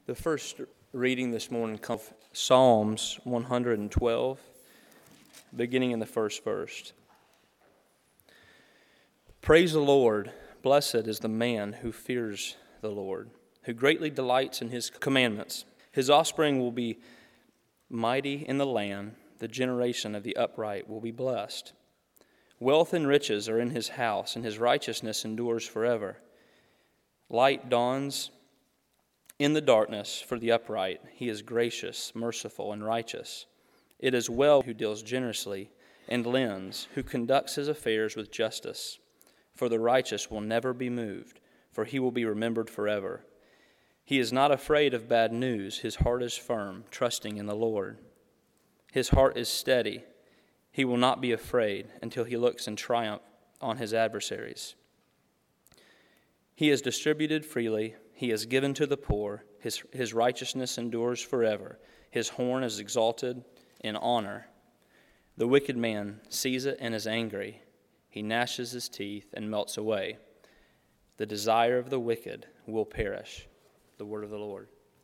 The first reading this morning comes from Psalms 112, beginning in the first verse. Praise the Lord, blessed is the man who fears the Lord, who greatly delights in his commandments. His offspring will be mighty in the land, the generation of the upright will be blessed. Wealth and riches are in his house, and his righteousness endures forever. Light dawns in the darkness for the upright. He is gracious, merciful, and righteous. It is well who deals generously and lends, who conducts his affairs with justice. For the righteous will never be moved, for he will be remembered forever. He is not afraid of bad news. His heart is firm, trusting in the Lord. His heart is steady. He will not be afraid until he looks in triumph on his adversaries. He has distributed freely. He has given to the poor. His righteousness endures forever. His horn is exalted in honor. The wicked man sees it and is angry. He gnashes his teeth and melts away. The desire of the wicked will perish. The word of the Lord.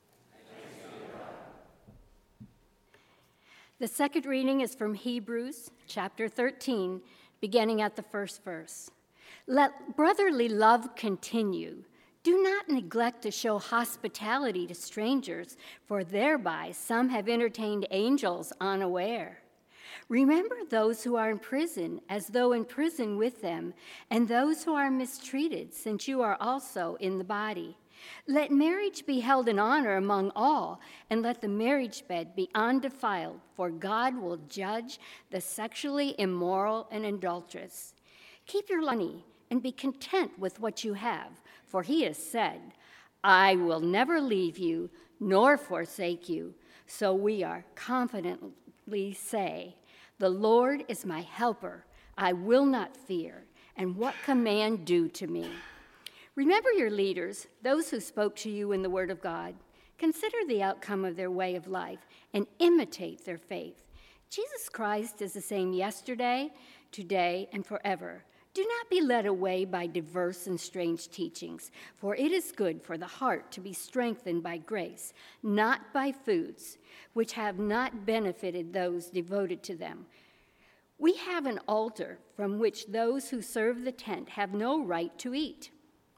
The second reading is from Hebrews chapter 13, beginning at the first verse. Let brotherly love continue. Do not neglect to show hospitality to strangers, for thereby some have entertained angels unaware. Remember those who are in prison, as though in prison with them, and those who are mistreated, since you are also in the body. Let marriage be held in honor among all, and let the marriage bed be undefiled, for God will judge the sexually immoral and adulterous. Keep your money and be content with what you have, for he has said, I will never leave you nor forsake you. So we are confidently say, the Lord is my helper. I will not fear. And what can man do to me? Remember your leaders, those who spoke to you in the word of God. Consider the outcome of their way of life and imitate their faith. Jesus Christ is the same yesterday, today, and forever. Do not be led away by diverse and strange teachings, for it is good for the heart to be strengthened by grace, not by foods, which have not benefited those devoted to them. We have an altar from which those who serve the tent have no right to eat.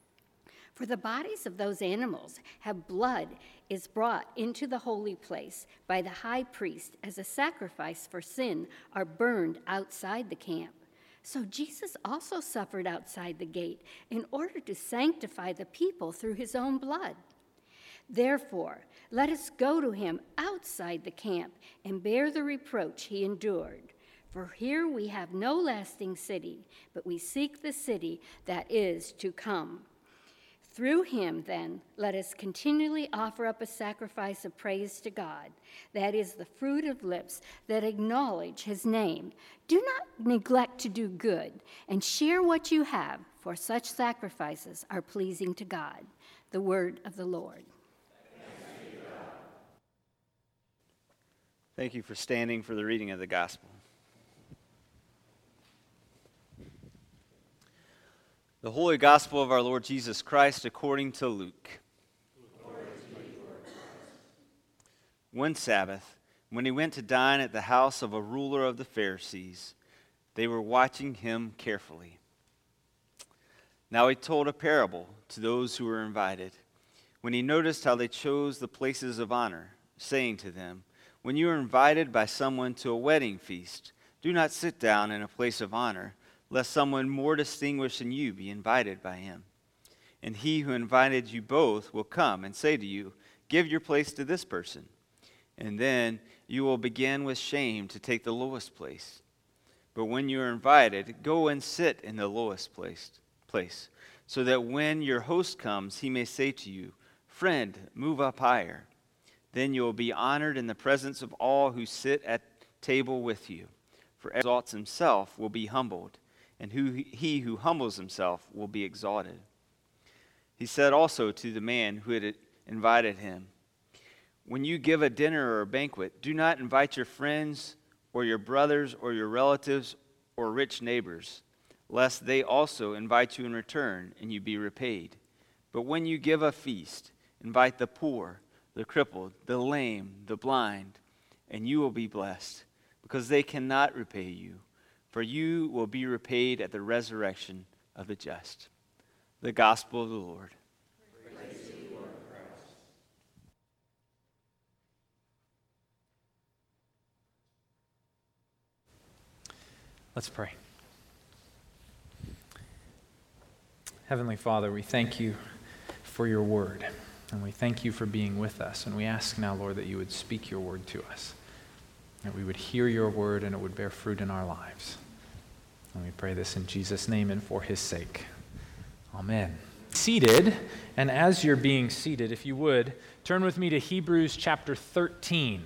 For the bodies of those animals have blood is brought into the holy place by the high priest as a sacrifice for sin are burned outside the camp. So Jesus also suffered outside the gate in order to sanctify the people through his own blood. Therefore, let us go to him outside the camp and bear the reproach he endured. For here we have no lasting city, but we seek the city that is to come. Through him, then, let us continually offer up a sacrifice of praise to God, that is the fruit of lips that acknowledge his name. Do not neglect to do good, and share what you have, for such sacrifices are pleasing to God. The word of the Lord. Thank you for standing for the reading of the gospel. The Holy Gospel of our Lord Jesus Christ according to Luke. One Sabbath, when he went to dine at the house of a ruler of the Pharisees, they were watching him carefully. Now he told a parable to those who were invited, when he noticed how they chose the places of honor, saying to them, when you are invited by someone to a wedding feast, do not sit down in a place of honor, lest someone more distinguished than you be invited by him. And he who invited you both will come and say to you, give your place to this person. And then you will begin with shame to take the lowest place. But when you are invited, go and sit in the lowest place, so that when your host comes, he may say to you, friend, move up higher. Then you will be honored in the presence of all who sit at table with you. For everyone who exalts himself will be humbled, and he who humbles himself will be exalted. He said also to the man who had invited him, when you give a dinner or a banquet, do not invite your friends or your brothers or your relatives or rich neighbors, lest they also invite you in return and you be repaid. But when you give a feast, invite the poor, the crippled, the lame, the blind, and you will be blessed, because they cannot repay you, for you will be repaid at the resurrection of the just. The gospel of the Lord. Praise to you, Lord Christ. Let's pray. Heavenly Father, we thank you for your word, and we thank you for being with us, and we ask now, Lord, that you would speak your word to us, that we would hear your word and it would bear fruit in our lives. And we pray this in Jesus' name and for his sake. Amen. Seated, and as you're being seated, if you would, turn with me to Hebrews chapter 13.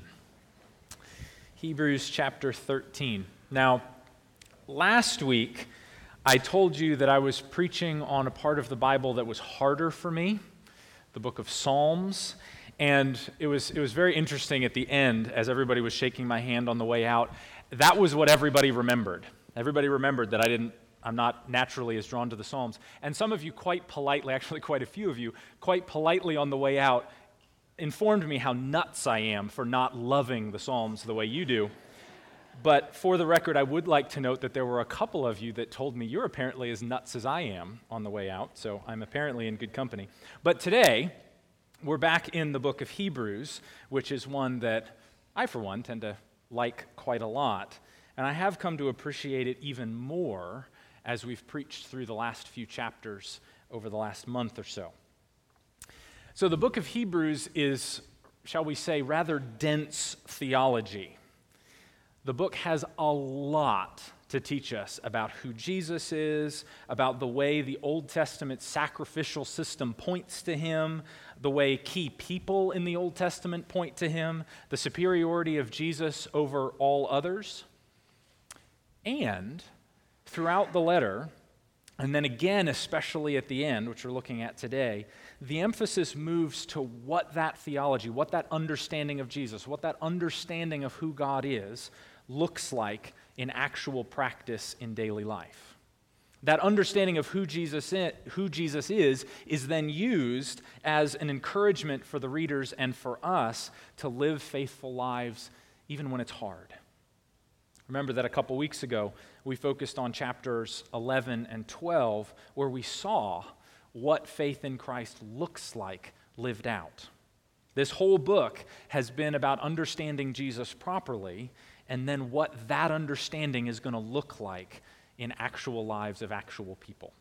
Hebrews chapter 13. Now, last week, I told you that I was preaching on a part of the Bible that was harder for me, the book of Psalms, and it was very interesting at the end as everybody was shaking my hand on the way out. That was what everybody remembered. Everybody remembered that I'm not naturally as drawn to the Psalms. And some of you quite politely, actually quite a few of you, quite politely on the way out, informed me how nuts I am for not loving the Psalms the way you do. But for the record, I would like to note that there were a couple of you that told me you're apparently as nuts as I am on the way out, so I'm apparently in good company. But today, we're back in the book of Hebrews, which is one that I, for one, tend to like quite a lot. And I have come to appreciate it even more as we've preached through the last few chapters over the last month or so. So the book of Hebrews is, shall we say, rather dense theology. The book has a lot to teach us about who Jesus is, about the way the Old Testament sacrificial system points to him, the way key people in the Old Testament point to him, the superiority of Jesus over all others. And throughout the letter, and then again, especially at the end, which we're looking at today, the emphasis moves to what that theology, what that understanding of Jesus, what that understanding of who God is, looks like in actual practice in daily life. That understanding of who Jesus is then used as an encouragement for the readers and for us to live faithful lives even when it's hard. Remember that a couple weeks ago, we focused on chapters 11 and 12, where we saw what faith in Christ looks like lived out. This whole book has been about understanding Jesus properly, and then what that understanding is going to look like in actual lives of actual people.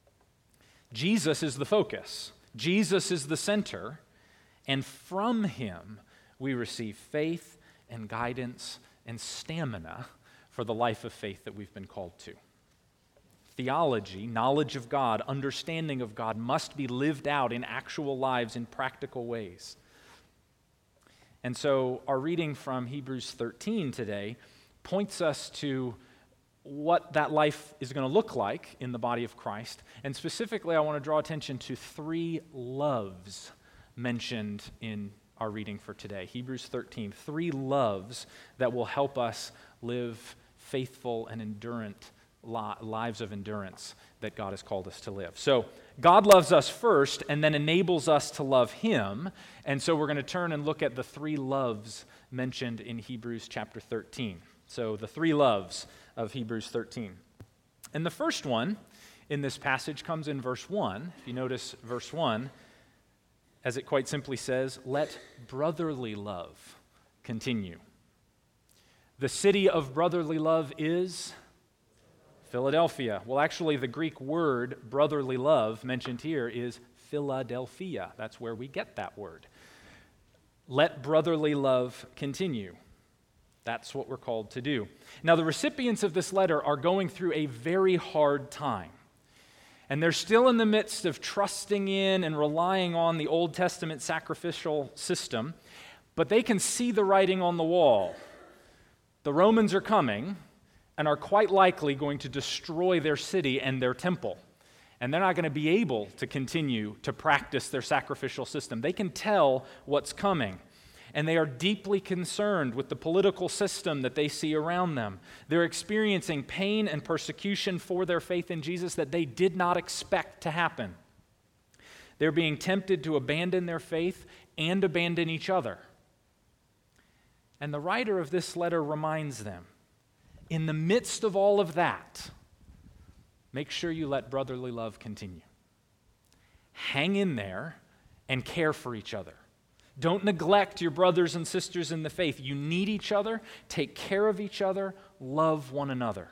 Jesus is the focus. Jesus is the center, and from him we receive faith and guidance and stamina for the life of faith that we've been called to. Theology, knowledge of God, understanding of God must be lived out in actual lives in practical ways. And so our reading from Hebrews 13 today points us to what that life is going to look like in the body of Christ. And specifically, I want to draw attention to 3 loves mentioned in our reading for today. Hebrews 13, 3 loves that will help us live faithful and endurant lives of endurance that God has called us to live. So God loves us first and then enables us to love him. And so we're going to turn and look at the 3 loves mentioned in Hebrews chapter 13. So the 3 loves of Hebrews 13. And the first one in this passage comes in verse 1. If you notice verse 1, as it quite simply says, let brotherly love continue. The city of brotherly love is Philadelphia. Well, actually, the Greek word brotherly love mentioned here is Philadelphia. That's where we get that word. Let brotherly love continue. That's what we're called to do. Now, the recipients of this letter are going through a very hard time. And they're still in the midst of trusting in and relying on the Old Testament sacrificial system, but they can see the writing on the wall. The Romans are coming and are quite likely going to destroy their city and their temple. And they're not going to be able to continue to practice their sacrificial system. They can tell what's coming. And they are deeply concerned with the political system that they see around them. They're experiencing pain and persecution for their faith in Jesus that they did not expect to happen. They're being tempted to abandon their faith and abandon each other. And the writer of this letter reminds them, in the midst of all of that, make sure you let brotherly love continue. Hang in there and care for each other. Don't neglect your brothers and sisters in the faith. You need each other. Take care of each other. Love one another.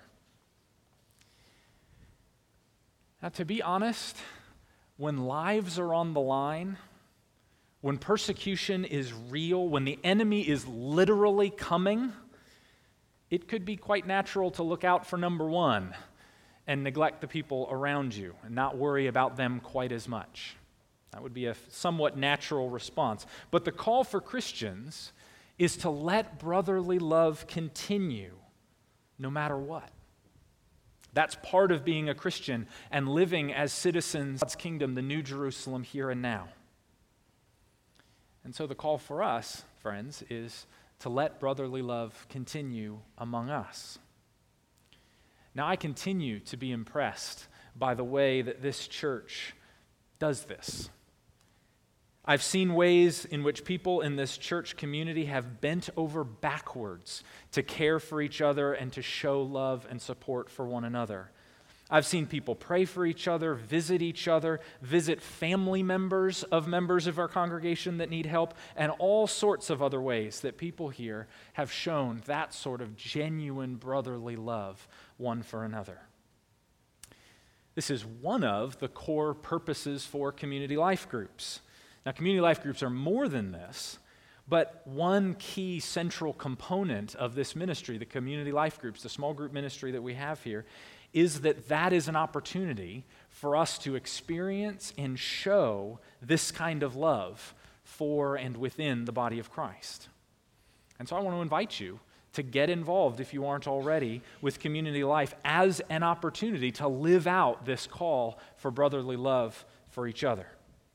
Now, to be honest, when lives are on the line, when persecution is real, when the enemy is literally coming, it could be quite natural to look out for number one and neglect the people around you and not worry about them quite as much. That would be a somewhat natural response. But the call for Christians is to let brotherly love continue no matter what. That's part of being a Christian and living as citizens of God's kingdom, the New Jerusalem, here and now. And so the call for us, friends, is to let brotherly love continue among us. Now, I continue to be impressed by the way that this church does this. I've seen ways in which people in this church community have bent over backwards to care for each other and to show love and support for one another. I've seen people pray for each other, visit family members of our congregation that need help, and all sorts of other ways that people here have shown that sort of genuine brotherly love one for another. This is one of the core purposes for community life groups. Now, community life groups are more than this, but one key central component of this ministry, the community life groups, the small group ministry that we have here, is that is an opportunity for us to experience and show this kind of love for and within the body of Christ. And so I want to invite you to get involved, if you aren't already, with community life as an opportunity to live out this call for brotherly love for each other.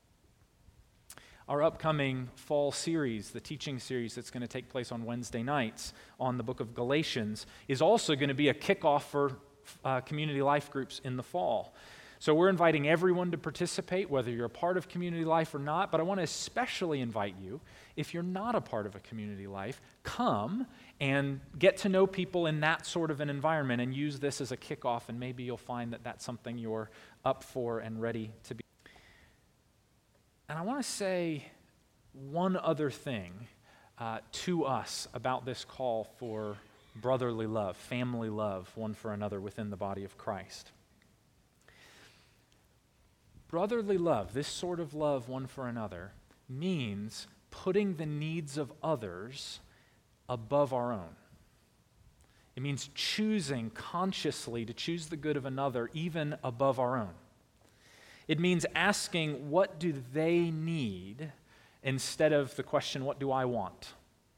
Our upcoming fall series, the teaching series that's going to take place on Wednesday nights on the book of Galatians, is also going to be a kickoff for community life groups in the fall. So we're inviting everyone to participate, whether you're a part of community life or not, but I want to especially invite you, if you're not a part of a community life, come and get to know people in that sort of an environment and use this as a kickoff, and maybe you'll find that that's something you're up for and ready to be. And I want to say one other thing to us about this call for brotherly love, family love, one for another within the body of Christ. Brotherly love, this sort of love one for another, means putting the needs of others above our own. It means choosing consciously to choose the good of another even above our own. It means asking, what do they need, instead of the question, what do I want?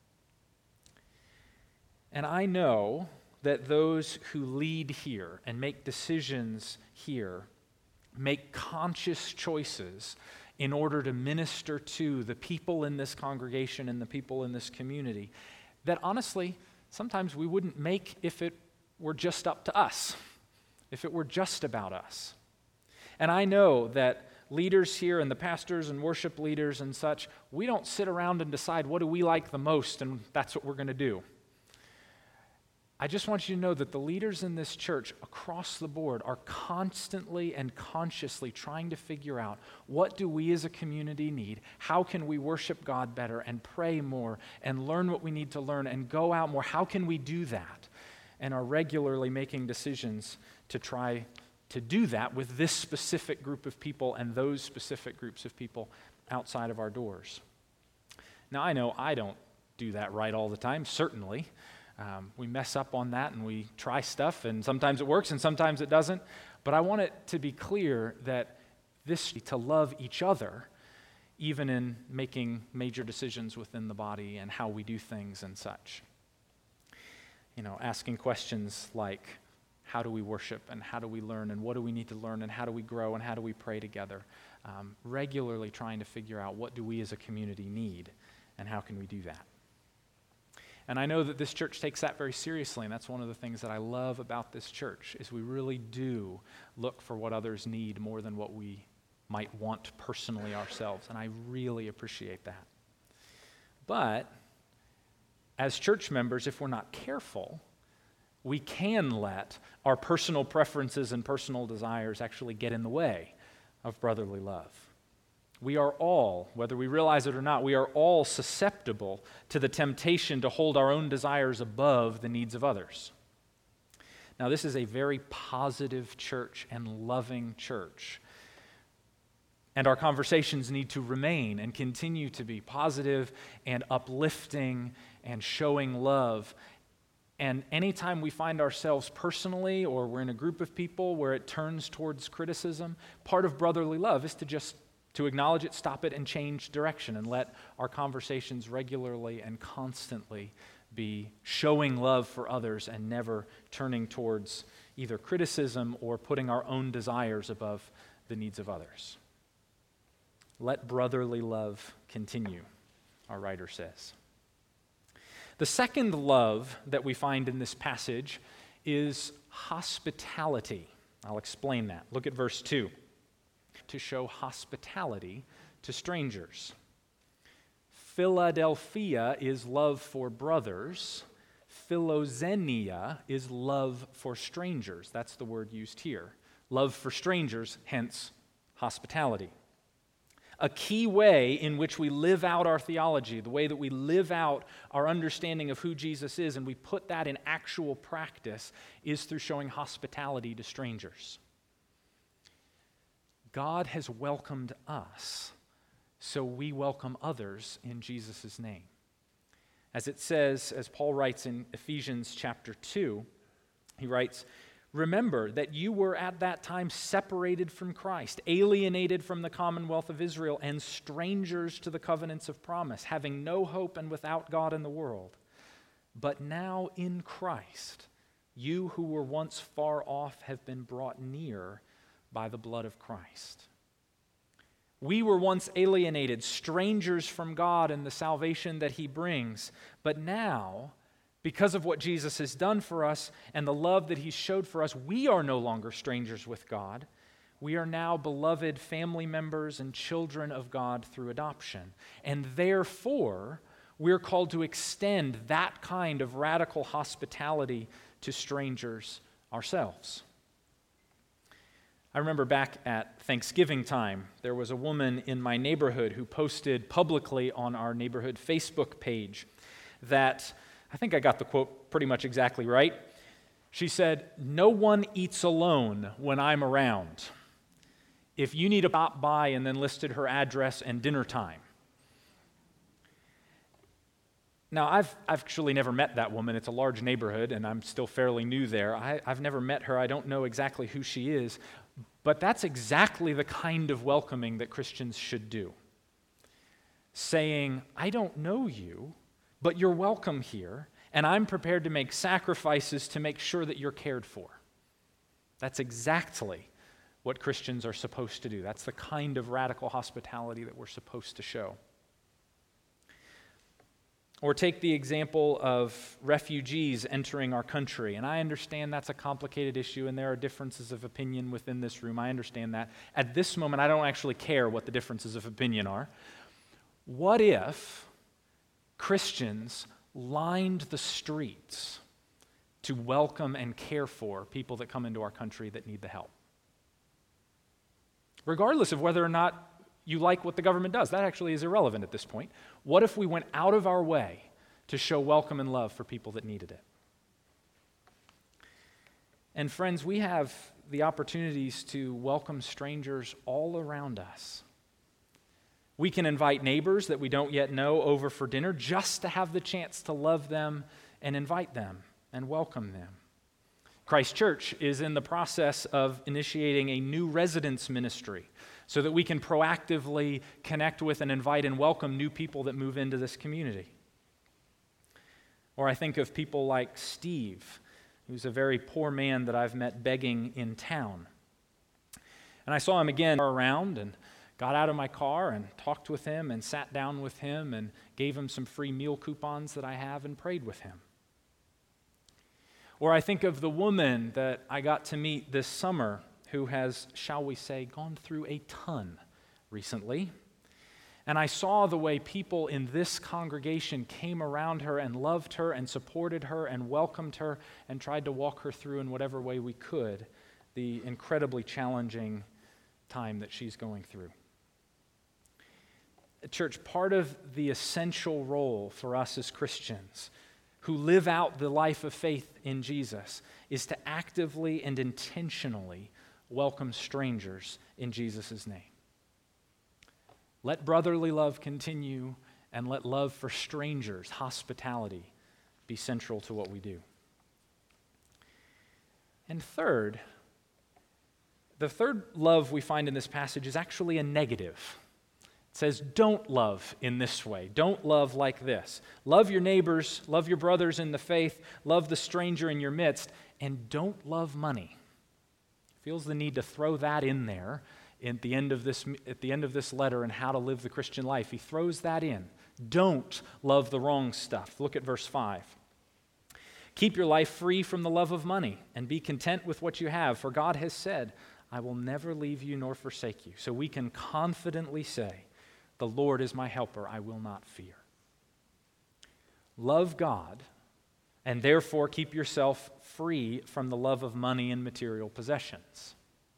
And I know that those who lead here and make decisions here make conscious choices in order to minister to the people in this congregation and the people in this community that honestly, sometimes we wouldn't make if it were just up to us, if it were just about us. And I know that leaders here and the pastors and worship leaders and such, we don't sit around and decide what do we like the most and that's what we're going to do. I just want you to know that the leaders in this church across the board are constantly and consciously trying to figure out, what do we as a community need? How can we worship God better and pray more and learn what we need to learn and go out more? How can we do that? And are regularly making decisions to try to do that with this specific group of people and those specific groups of people outside of our doors. Now, I know I don't do that right all the time, certainly. We mess up on that and we try stuff, and sometimes it works and sometimes it doesn't. But I want it to be clear that this to love each other, even in making major decisions within the body and how we do things and such. You know, asking questions like, how do we worship and how do we learn and what do we need to learn and how do we grow and how do we pray together? Regularly trying to figure out what do we as a community need and how can we do that? And I know that this church takes that very seriously, and that's one of the things that I love about this church is we really do look for what others need more than what we might want personally ourselves, and I really appreciate that. But as church members, if we're not careful, we can let our personal preferences and personal desires actually get in the way of brotherly love. We are all, whether we realize it or not, we are all susceptible to the temptation to hold our own desires above the needs of others. Now, this is a very positive church and loving church. And our conversations need to remain and continue to be positive and uplifting and showing love. And anytime we find ourselves personally or we're in a group of people where it turns towards criticism, part of brotherly love is to acknowledge it, stop it, and change direction, and let our conversations regularly and constantly be showing love for others and never turning towards either criticism or putting our own desires above the needs of others. Let brotherly love continue, our writer says. The second love that we find in this passage is hospitality. I'll explain that. Look at verse 2. To show hospitality to strangers. Philadelphia is love for brothers. Philoxenia is love for strangers. That's the word used here. Love for strangers, hence hospitality. A key way in which we live out our theology, the way that we live out our understanding of who Jesus is, and we put that in actual practice, is through showing hospitality to strangers. God has welcomed us, so we welcome others in Jesus' name. As it says, as Paul writes in Ephesians chapter 2, he writes, "Remember that you were at that time separated from Christ, alienated from the commonwealth of Israel, and strangers to the covenants of promise, having no hope and without God in the world. But now in Christ, you who were once far off have been brought near by the blood of Christ." We were once alienated, strangers from God and the salvation that He brings. But now, because of what Jesus has done for us and the love that He showed for us, we are no longer strangers with God. We are now beloved family members and children of God through adoption. And therefore, we're called to extend that kind of radical hospitality to strangers ourselves. I remember back at Thanksgiving time, there was a woman in my neighborhood who posted publicly on our neighborhood Facebook page that, I think I got the quote pretty much exactly right. She said, "No one eats alone when I'm around. If you need to pop by," and then listed her address and dinner time. Now, I've actually never met that woman. It's a large neighborhood, and I'm still fairly new there. I've never met her. I don't know exactly who she is. But that's exactly the kind of welcoming that Christians should do. Saying, "I don't know you, but you're welcome here, and I'm prepared to make sacrifices to make sure that you're cared for." That's exactly what Christians are supposed to do. That's the kind of radical hospitality that we're supposed to show. Or take the example of refugees entering our country. And I understand that's a complicated issue and there are differences of opinion within this room. I understand that. At this moment, I don't actually care what the differences of opinion are. What if Christians lined the streets to welcome and care for people that come into our country that need the help? Regardless of whether or not you like what the government does. That actually is irrelevant at this point. What if we went out of our way to show welcome and love for people that needed it? And friends, we have the opportunities to welcome strangers all around us. We can invite neighbors that we don't yet know over for dinner just to have the chance to love them and invite them and welcome them. Christ Church is in the process of initiating a new residence ministry so that we can proactively connect with and invite and welcome new people that move into this community. Or I think of people like Steve, who's a very poor man that I've met begging in town. And I saw him again around and got out of my car and talked with him and sat down with him and gave him some free meal coupons that I have and prayed with him. Or I think of the woman that I got to meet this summer who has, shall we say, gone through a ton recently. And I saw the way people in this congregation came around her and loved her and supported her and welcomed her and tried to walk her through in whatever way we could the incredibly challenging time that she's going through. Church, part of the essential role for us as Christians who live out the life of faith in Jesus is to actively and intentionally welcome strangers in Jesus' name. Let brotherly love continue, and let love for strangers, hospitality, be central to what we do. And third, the third love we find in this passage is actually a negative. It says, don't love in this way. Don't love like this. Love your neighbors, love your brothers in the faith, love the stranger in your midst, and don't love money. Feels the need to throw that in there at the end of this letter and how to live the Christian life. He throws that in. Don't love the wrong stuff. Look at verse 5. Keep your life free from the love of money and be content with what you have, for God has said, I will never leave you nor forsake you. So we can confidently say, the Lord is my helper, I will not fear. Love God, and therefore keep yourself free from the love of money and material possessions.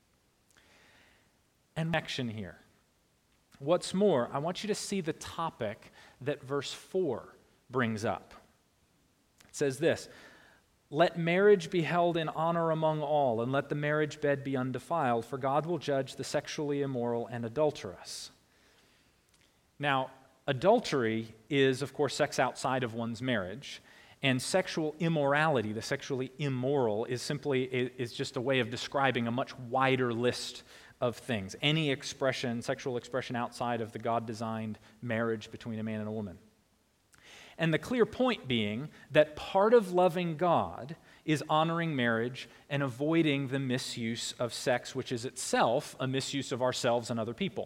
And action here. What's more, I want you to see the topic that verse 4 brings up. It says this, let marriage be held in honor among all, and let the marriage bed be undefiled, for God will judge the sexually immoral and adulterous. Now, adultery is, of course, sex outside of one's marriage, and sexual immorality, the sexually immoral, is just a way of describing a much wider list of things. Any expression, sexual expression outside of the God-designed marriage between a man and a woman. And the clear point being that part of loving God is honoring marriage and avoiding the misuse of sex, which is itself a misuse of ourselves and other people.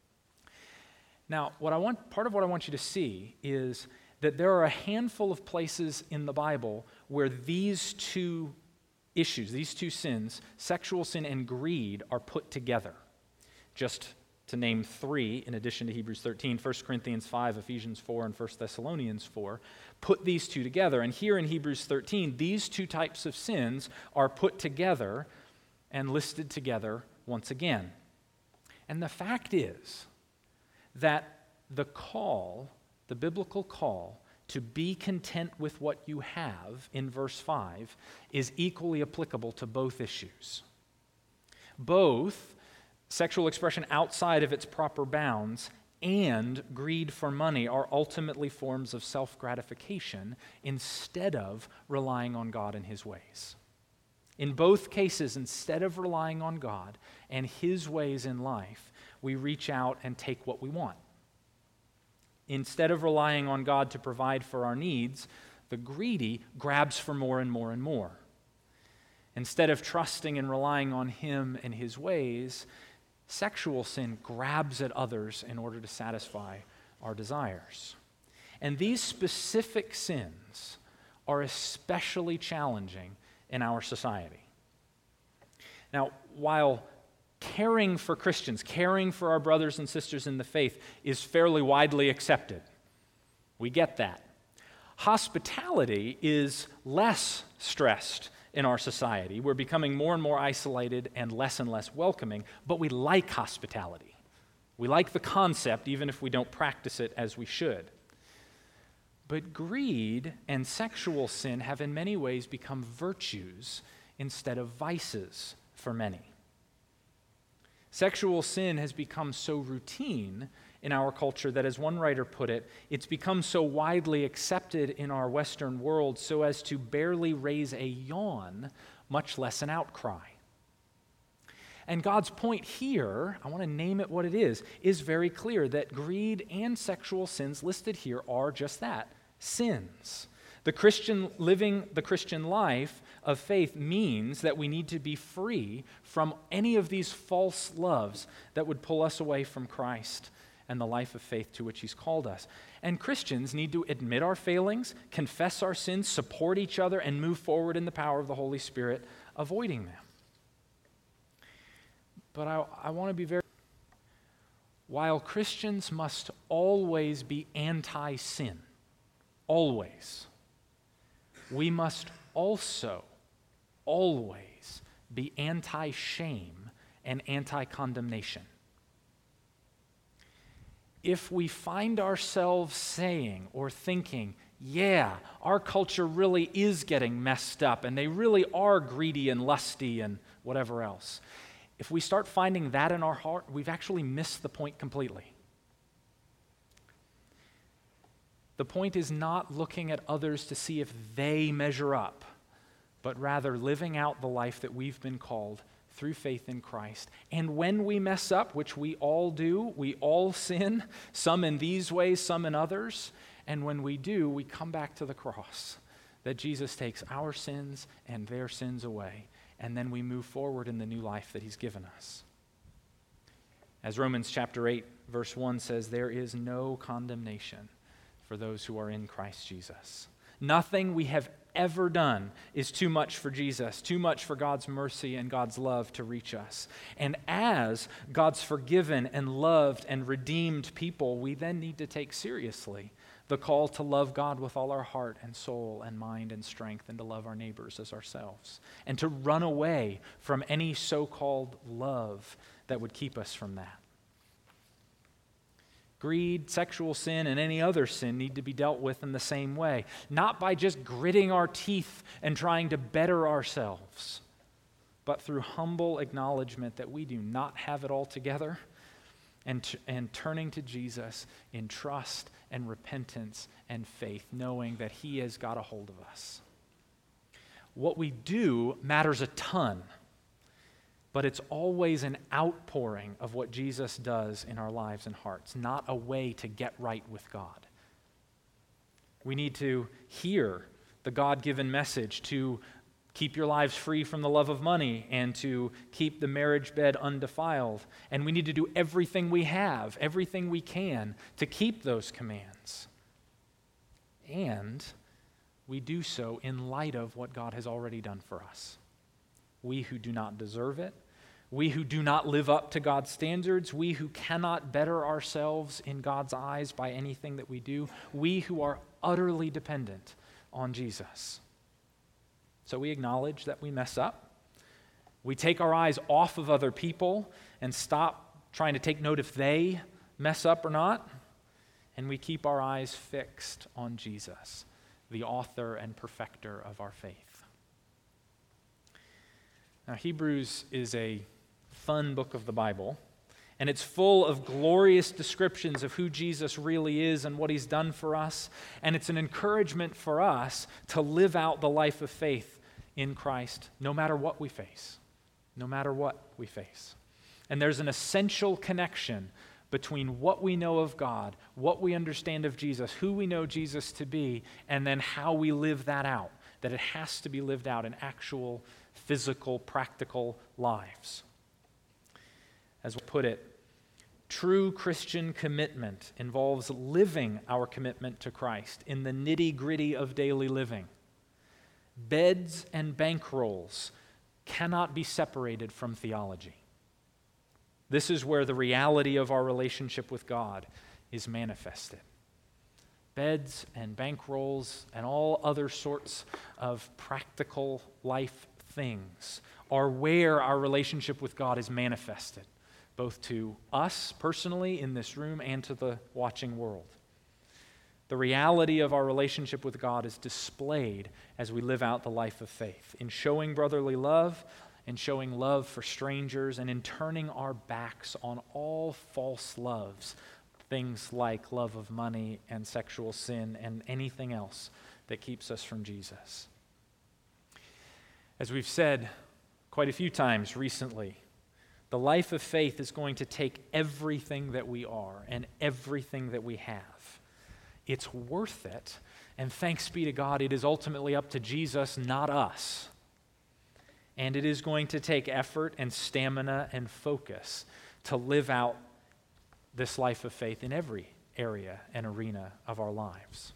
Now, part of what I want you to see is that there are a handful of places in the Bible where these two issues, these two sins, sexual sin and greed, are put together. Just to name three, in addition to Hebrews 13, 1 Corinthians 5, Ephesians 4, and 1 Thessalonians 4, put these two together. And here in Hebrews 13, these two types of sins are put together and listed together once again. And the fact is that the biblical call to be content with what you have in verse 5 is equally applicable to both issues. Both sexual expression outside of its proper bounds and greed for money are ultimately forms of self-gratification instead of relying on God and His ways. In both cases, instead of relying on God and His ways in life, we reach out and take what we want. Instead of relying on God to provide for our needs, the greedy grabs for more and more and more. Instead of trusting and relying on Him and His ways, sexual sin grabs at others in order to satisfy our desires. And these specific sins are especially challenging in our society. Now, while caring for Christians, caring for our brothers and sisters in the faith is fairly widely accepted, we get that. Hospitality is less stressed in our society. We're becoming more and more isolated and less welcoming, but we like hospitality. We like the concept, even if we don't practice it as we should. But greed and sexual sin have in many ways become virtues instead of vices for many. Sexual sin has become so routine in our culture that, as one writer put it, it's become so widely accepted in our Western world so as to barely raise a yawn, much less an outcry. And God's point here, I want to name it what it is very clear that greed and sexual sins listed here are just that, sins. Living the Christian life of faith means that we need to be free from any of these false loves that would pull us away from Christ and the life of faith to which He's called us. And Christians need to admit our failings, confess our sins, support each other, and move forward in the power of the Holy Spirit, avoiding them. But I want to be very... while Christians must always be anti-sin, always, we must also always be anti-shame and anti-condemnation. If we find ourselves saying or thinking, yeah, our culture really is getting messed up and they really are greedy and lusty and whatever else, if we start finding that in our heart, we've actually missed the point completely. The point is not looking at others to see if they measure up, but rather living out the life that we've been called through faith in Christ. And when we mess up, which we all do, we all sin, some in these ways, some in others, and when we do, we come back to the cross, that Jesus takes our sins and their sins away, and then we move forward in the new life that he's given us. As Romans chapter 8, verse 1 says, there is no condemnation for those who are in Christ Jesus. Nothing we have ever done is too much for Jesus, too much for God's mercy and God's love to reach us. And as God's forgiven and loved and redeemed people, we then need to take seriously the call to love God with all our heart and soul and mind and strength, and to love our neighbors as ourselves, and to run away from any so-called love that would keep us from that. Greed, sexual sin, and any other sin need to be dealt with in the same way, not by just gritting our teeth and trying to better ourselves, but through humble acknowledgement that we do not have it all together, and turning to Jesus in trust and repentance and faith, knowing that he has got a hold of us. What we do matters a ton, but it's always an outpouring of what Jesus does in our lives and hearts, not a way to get right with God. We need to hear the God-given message to keep your lives free from the love of money and to keep the marriage bed undefiled. And we need to do everything we have, everything we can to keep those commands. And we do so in light of what God has already done for us. We who do not deserve it, we who do not live up to God's standards, we who cannot better ourselves in God's eyes by anything that we do, we who are utterly dependent on Jesus. So we acknowledge that we mess up. We take our eyes off of other people and stop trying to take note if they mess up or not. And we keep our eyes fixed on Jesus, the author and perfecter of our faith. Now, Hebrews is a fun book of the Bible, and it's full of glorious descriptions of who Jesus really is and what he's done for us. And it's an encouragement for us to live out the life of faith in Christ, no matter what we face. No matter what we face. And there's an essential connection between what we know of God, what we understand of Jesus, who we know Jesus to be, and then how we live that out. That it has to be lived out in actual, physical, practical lives. As we put it, true Christian commitment involves living our commitment to Christ in the nitty-gritty of daily living. Beds and bankrolls cannot be separated from theology. This is where the reality of our relationship with God is manifested. Beds and bankrolls and all other sorts of practical life things are where our relationship with God is manifested, both to us personally in this room and to the watching world. The reality of our relationship with God is displayed as we live out the life of faith, in showing brotherly love, in showing love for strangers, and in turning our backs on all false loves, things like love of money and sexual sin and anything else that keeps us from Jesus. As we've said quite a few times recently, the life of faith is going to take everything that we are and everything that we have. It's worth it, and thanks be to God, it is ultimately up to Jesus, not us. And it is going to take effort and stamina and focus to live out this life of faith in every area and arena of our lives.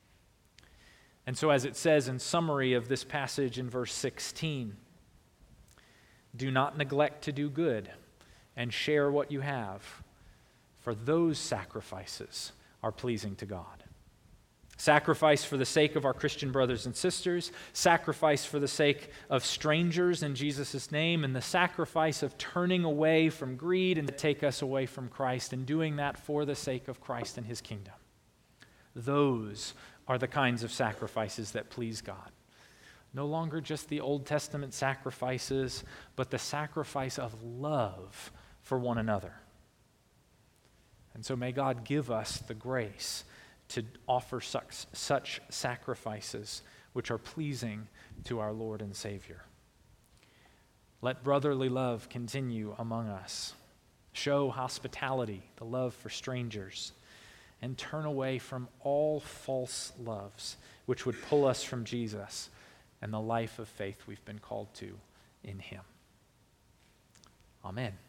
And so as it says in summary of this passage in verse 16, do not neglect to do good and share what you have, for those sacrifices are pleasing to God. Sacrifice for the sake of our Christian brothers and sisters, sacrifice for the sake of strangers in Jesus' name, and the sacrifice of turning away from greed and to take us away from Christ, and doing that for the sake of Christ and his kingdom. Those are the kinds of sacrifices that please God. No longer just the Old Testament sacrifices, but the sacrifice of love for one another. And so may God give us the grace to offer such sacrifices which are pleasing to our Lord and Savior. Let brotherly love continue among us. Show hospitality, the love for strangers, and turn away from all false loves which would pull us from Jesus and the life of faith we've been called to in him. Amen.